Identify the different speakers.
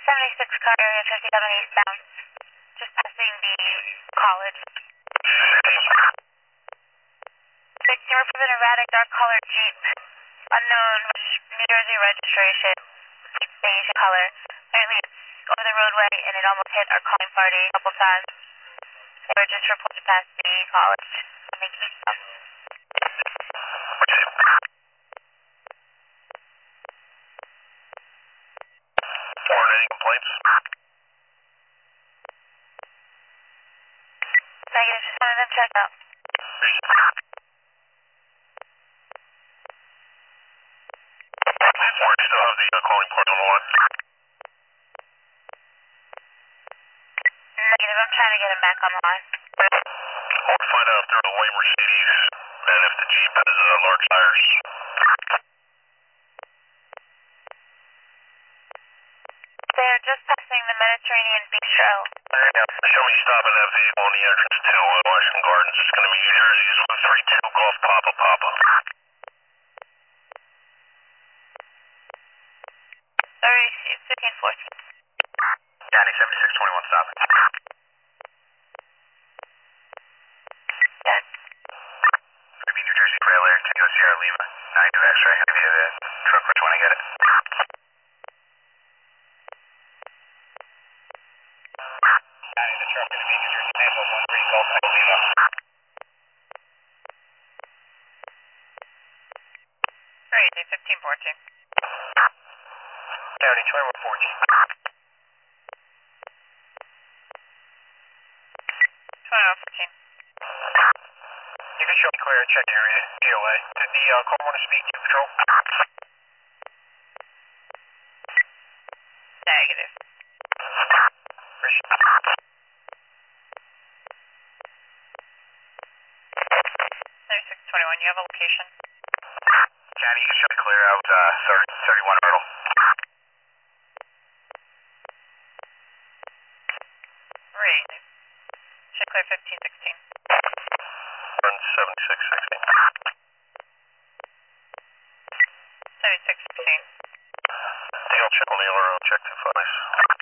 Speaker 1: 76 car area 57 eastbound. Just passing the college. 16, we're an erratic dark colored Jeep. Unknown New Jersey registration. Jeep beige color. Apparently it's over the roadway and it almost hit our calling party a couple times. So we're just reporting past the college. Making eastbound.
Speaker 2: Any complaints?
Speaker 1: Negative, just wanted them checked out.
Speaker 2: We still have the calling part on the line.
Speaker 1: Negative, I'm trying to get him back on the line.
Speaker 2: I want to find out if they're the white Mercedes and if the Jeep has large tires.
Speaker 1: They're just passing the Mediterranean Bistro.
Speaker 2: Show me stopping that vehicle on the entrance to Washington Gardens. It's going to be New Jersey's 132 Golf Papa Papa.
Speaker 1: Sorry, 1514.
Speaker 2: County 7621 stopping.
Speaker 1: Yes.
Speaker 2: It's going to be New Jersey trailer, Tango Sierra Lima, 92 X-ray. Have you the truck, which one I get it? County, the truck going to be New Jersey Tango 13 Golf Papa Lima.
Speaker 1: Great, 1514.
Speaker 2: County 2114.
Speaker 1: 2114.
Speaker 2: You can show me clear and check area, GOA. Did the call want to speak to patrol?
Speaker 1: Negative.
Speaker 2: Appreciate it.
Speaker 1: 3621, you have a location?
Speaker 2: County, you can show me clear out 31 Myrtle.
Speaker 1: Great. Check clear 1516.
Speaker 2: Run 7616.
Speaker 1: 7616.
Speaker 2: Deal check on the LRO, check 25.